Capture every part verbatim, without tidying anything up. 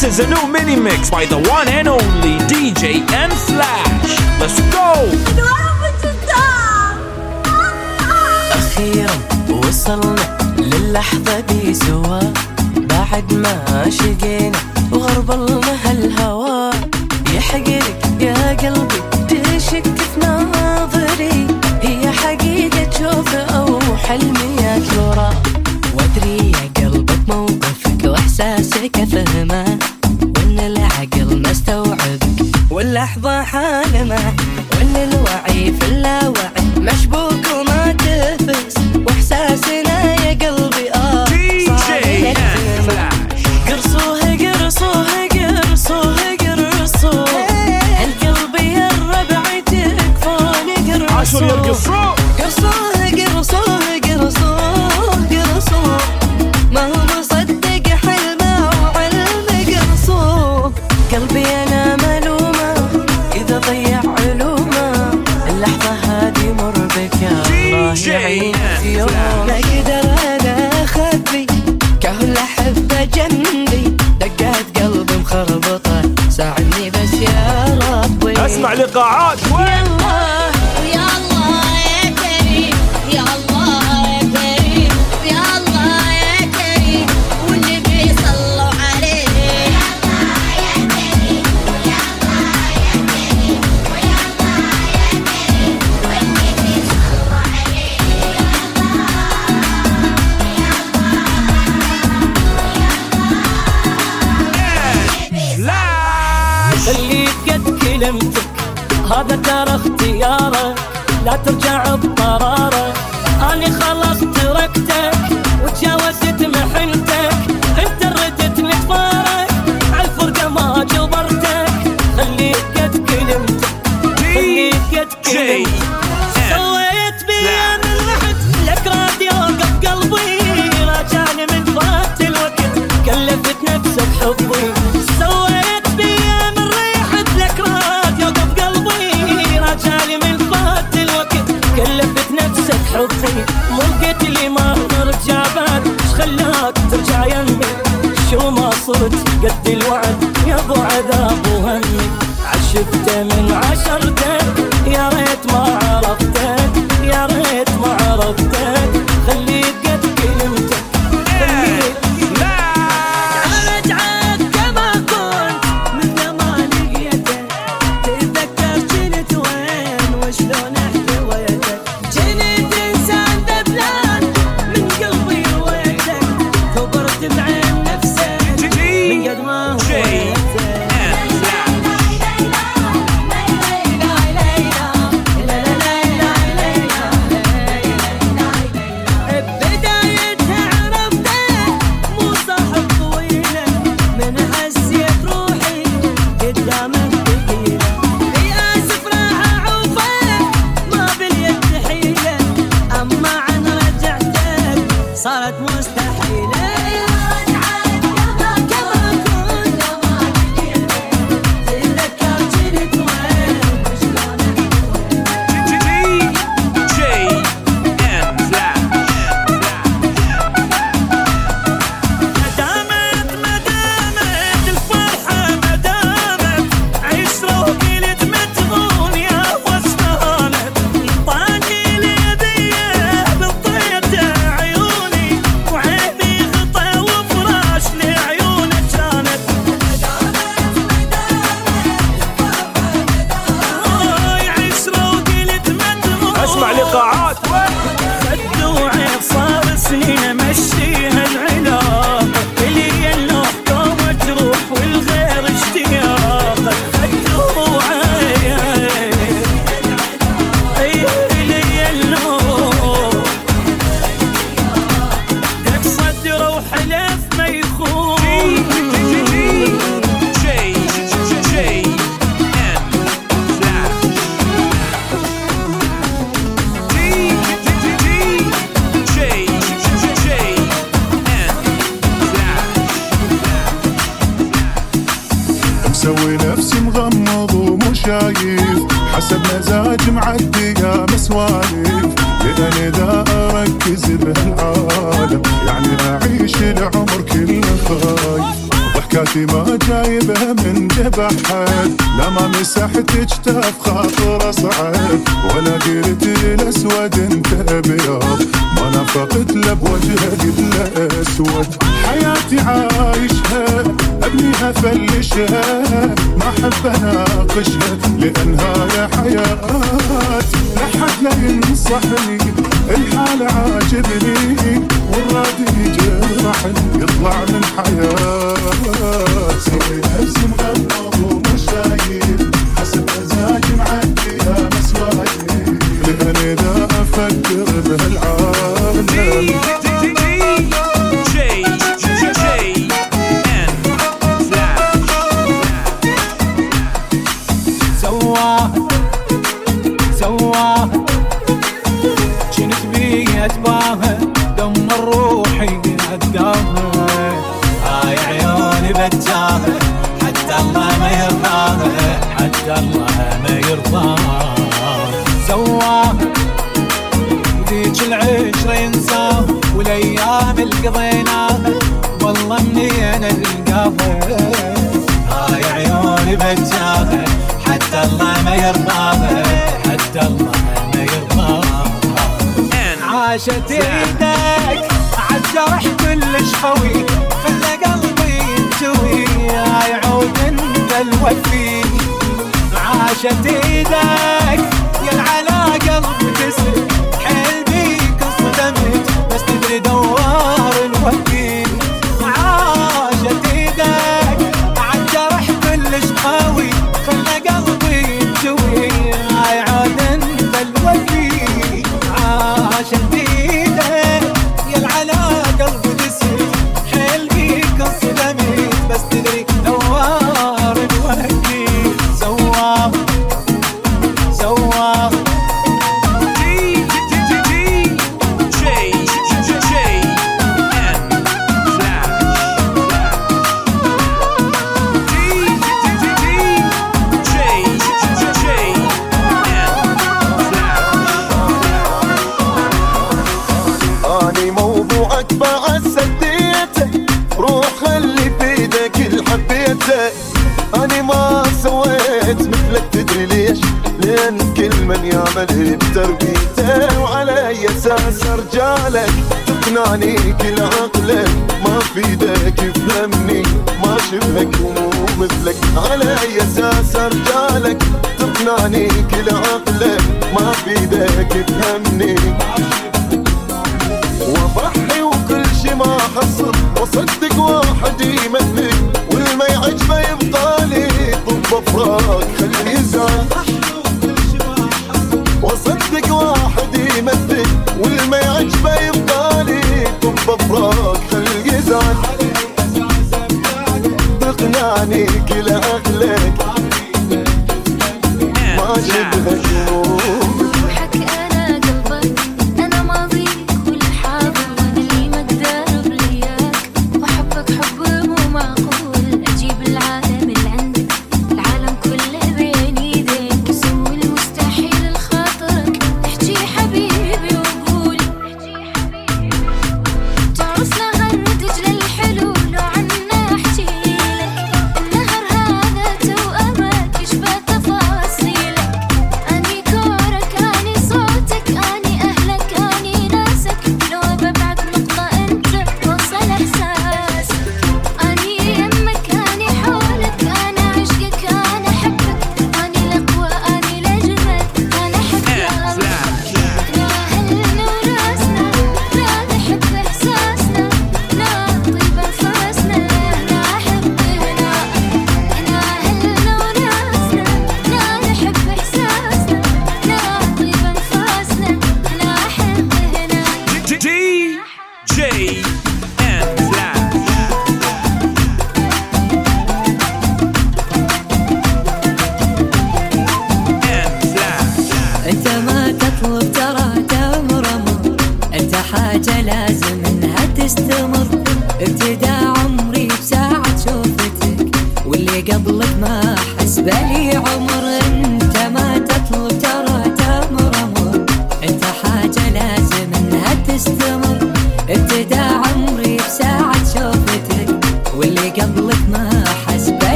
This is a new mini mix by the one and only D J N-Flash. Let's go. أخيرا وصلنا للحظة دي سوا، بعد ما شقينا وغربلنا هالهوا. يحقلك يا قلبي تشك في ناظري، هي حقيقة تشوف أو حلمي يا ترى. وادري يا قلبك موقفك واحساسك افهمه، وان العقل ما استوعبك واللحظة حالمه، وان الوعي في اللاوعي مشبوك وما تفس، واحساسنا يا قلبي اه صار قرصوه قرصوه قرصوه قرصوه القلب يا الربع تكفوني قرصوه قرصوه قرصوه قرصوه قرصوه ما هو مصدق حلمه وعلمه قرصوه. قلبي انا ملومه اذا ضيع علومه، اللحظه هذه مر بك يا الله يعين في يوم. ما قدر انا اخبي كهل احبه جنبي، دقات قلبي مخربطه ساعدني بس يا ربي. اسمع لقاعات يا الله يا الله يا كريم، يا الله يا كريم، يا الله يا كريم، واللي بيصلوا عليه. يا الله يا كريم، يا الله يا كريم، ويا الله يا كريم، واللي بيصلوا عليه. خليك قد كلمتك هذا ترى اختيارك، لا ترجع بقرارك. أنا خلاص تركتك وتجاوزت محنتك، انت ردت نتفارق عالفرقة ما جبرتك. خليك قد كلمتك خليك قد كلمتك، سويت بيا من رحت لك راديو قف قلبي، راجعني من فات الوقت كلفت نفسك حبي. سويت بيا من ريحت لك راديو قف قلبي، راجعني من فات الوقت كلفت نفسك حبي. مو قلت لي ما نرجع بعد، ايش خلاك ترجع يمي؟ شو ما صرت قد الوعد يا ابو عذاب وهمي. عشقته من عشرتك يا ريت ما عرفتك، يا ريت ما عرفتك. خليك قد كلمتك خليك ارجعك كما كنت مثل ما لقيتك. تتذكر جنت وين وشلون احتويتك، جنت انسان دبلان من قلبي رويتك، كبرت بعين نفسك من قد ما هويتك. صارت مستحيلة كما كنت تتذكر جنت وين وشلون D J N-Flash. مدامت مدامت الفرحة مدامت عشرة وقلت متغون يا وصلانت. طاقي ليديه بالطيت عيوني، وعيني غطى وفراش لعيونك كانت. عشرة وقلت متغون. اسمع لقاعات خد وعيد صار سنين مشيها العلاقة، اللي اللوح قوم تروح والغير اشتياقك. خد وعيد اي اللي اللوح دق صدره وحلف ما يخون. J J N-Flash. D J J N-Flash. مسوي نفسي مغمض ومو شايف، حسب مزاج معدي يا مسواليف. لأن إذا أركز بهالعالم يعني أعيش العمر كله خايف. ضحكاتي ما جايبها من جبح حد، لا ما مسحت جتاف خاطر اصعد، ولا قلت الاسود انت ابيض، ما نافقت له بوجهك الا اسود. حياتي عايشها ابنيها فلشها، ما احب اناقشها لانها يا حياه. لحد لا ينصحني الحال عاجبني، والرادي يجرحني يطلع من حياه. سوي نفسي مغمض ومش شايف، حسب مزاجي معدي يا مسواي، لان اذا افكر بهالعالم سواها سواها جنت بي اتباها، دمر روحي قدامها. هاي عيوني بتجاها حتى الله ما يرضاها، حتى الله ما يرضاها. سواها ذيك العشرة ينساها، والايام اللي قضيناها والله منين القاها. هاي عيوني بتجاها حتى الله ما يرضاها، حتى الله ما يرضاها. عاشت ايدك عالجرح كلش قوي، خلى قلبي ينجوي، يعود انت الوفي. عاشت ايدك يا على قلبي تسري، حيل بيك صدمت بس تدري دوار الوفي. عاشت ايدك عالجرح كلش قوي، خلى قلبي ينجوي، يعود انت الوفي. عاشت ايدك يا على قلبي تسري، حيل بيك صدمت بس تدري دوار الوفي. سواها سواها اني موضوعك بعد سديته، روح خلي بيدك اللي حبيته. اني ما سويت مثلك تدري ليش؟ لان كل من يعمل بتربيته، وعلى اي اساس رجالك تقنعني كل عقلك؟ ما في ايدك يفهمني، ما شبهك ومو مثلك. على اي اساس رجالك تقنعني كل عقلك؟ ما في ايدك يفهمني. وضحي وكل شي ما حصل، وصدق واحد يمثل، والما يعجبه يبطالي طب افراق خليه يزعل. وصدق واحد يمثل، والما يعجبه يبطالي طب افراق خليه يزعل. تقنعني كل عقلك ما شبهك روحك انا قلبك، انا ماضيك والحاضر، وانا اللي ما اقدر بلياك، واحبك حب مو معقول، اجيب العالم اللي عندك، العالم كله بين ايديك، اسوي المستحيل لخاطرك، احكي حبيبي وقول. تعرف نهر دجلة الحلو لو عنا احكي لك، النهر هذا توأمك يشبه تفاصيلك. اني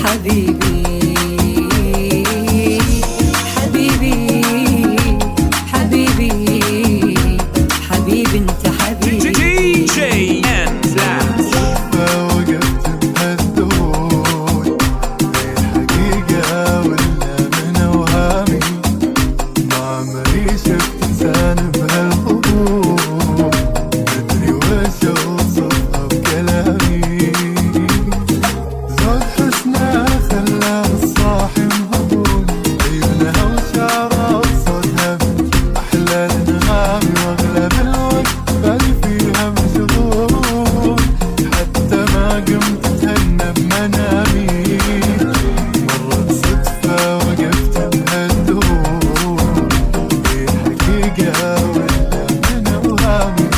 حبيبي حبيبي حبيبي حبيبي انت حبيبي دي جي إن فلاش. وقفت بهالدور الحقيقة ولا من أوهامي ما عمري شفت إنسان بهالغرور مدري وش أوصفها بكلامي زود حسنها خلاه الصاحي مهضوم عيونها وشعرها وصوتها أحلى الأنغام وأغلب الوقت بالي فيها مشغول حتى ما قمت أتهنى بمنامي مرت صدفة وقفت بهالدور الحقيقة ولا من أوهامي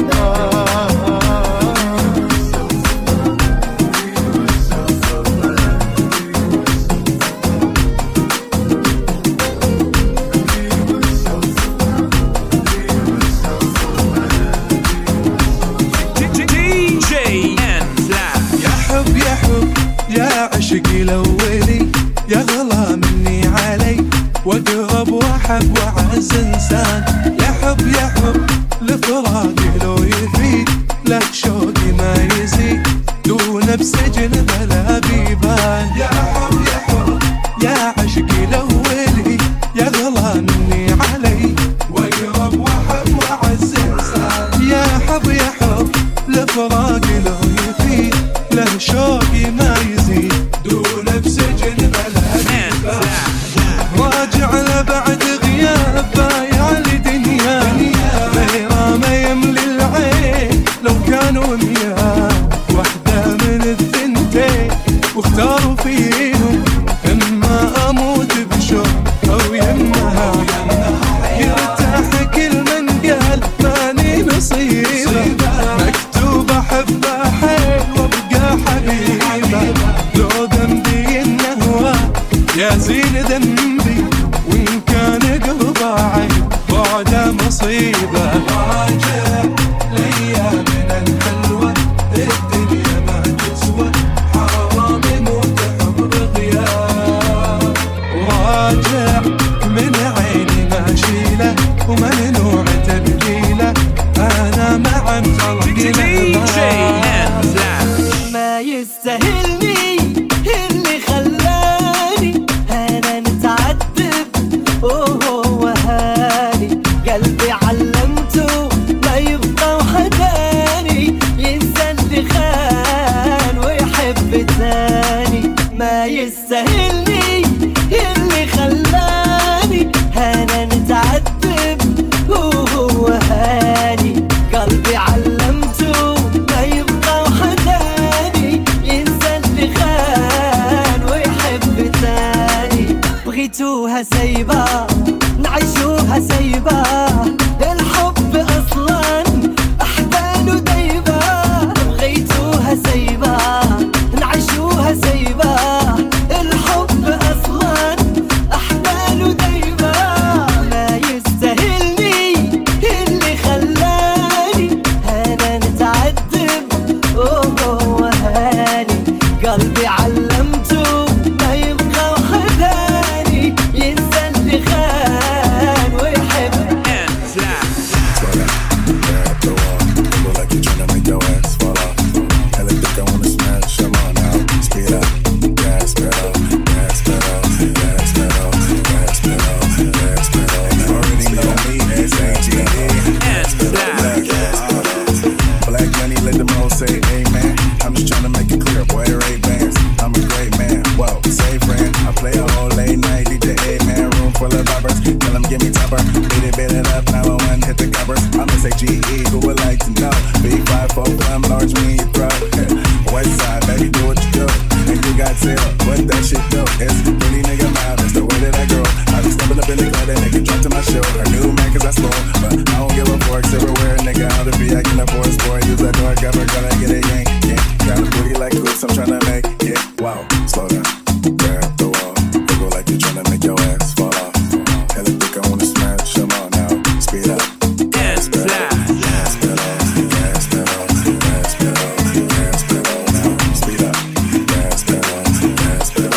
دي جي إن فلاش. يا حب يا حب يا عشقي الأولي يا غلا مني علي واقرب واحب وعز انسان يا حب يا حب لفراقي لو يفيد لك شوقي ما يزيد دون بسجن بلا بيبان يا حب يا حب يا عشقي الأولي يا غلا مني علي واقرب واحب وعز انسان يا حب يا حب لفراقي لو يفيد له شوقي ما يزيد دون بسجن بلا بيبان راجع لبعد غياب بايع لدنيا غيره ما يملي العين لو كانوا مياه واحدة من الثنتين واختاروا فيهم اما اموت بشوق او يمها يرتاح كل من قال ماني نصيبه مكتوب احبه حيل وابقى حبيبه لو ذنبي انه هو يا زين ذنبي وإن كان قربه عيب بعده مصيبة راجع لأيامنا الحلوة الدنيا ما تسوى حرام يموت حب غياب راجع من عيني ما شيله وممنوع تبديله أنا مع الخلق دي جي إن فلاش. ما يستاهلني اللي خلاني انا نتعذب وهو هاني قلبي علمته ما يبقى وحداني ينسى اللي خان ويحب ثاني ما يستاهلني اللي خلاني انا نتعذب وهو هاني قلبي علمته ما يبقى وحداني ينسى اللي خان ويحب ثاني بغيتوها سايبة نعيشوها سايبة الحب أصلا أحباله دايبة بغيتوها سايبة نعيشوها سايبة الحب أصلا أحباله دايبة ما يستاهلني اللي خلاني أنا نتعذب وهو هاني قلبي علمته ما يبقى وحداني ينسى اللي خان ويحب إن فلاش. Black money, let them all say amen. I'm just trying to make it clear, boy, there ain't bands. I'm a great man, whoa, say friend. I play a whole late night, D J eight man, room full of robbers. Tell them give me topper, beat it, beat it up, nine one one, hit the covers. I'm S A G E, who would like to know? B five four, I'm large, me in your throat. West side, baby, do what you do. And you got sale, what that shit do? It's pretty nigga mouth, that's the way that I grow. I be stepping up in the club, that nigga drop to my show. Her new man, cause I slow, but I don't give a fork, everywhere, nigga, how to be acting up for a sport. Use that door, got her, gonna get a yank, yeah. Got a booty like hoops, I'm tryna make, yeah. Wow, slow down, grab the wall. They go like you tryna make your ass fall off. Hella thick, I wanna smash, come on now, speed up. Gas pedal, gas pedal, gas pedal, gas pedal, gas pedal, now speed up. Gas pedal, gas pedal.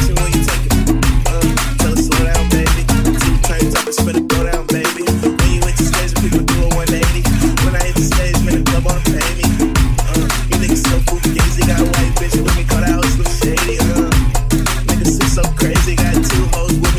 attention when you take it. Uh, tell her slow down, baby. Two turns up and spin it, go down, baby. When you hit the stage, people do a one eighty. When I hit the stage, man, the club wanna pay me. Uh, you niggas so fugazi, got a white bitch with me, call the house look shady. Uh, niggas so crazy, got two hoes with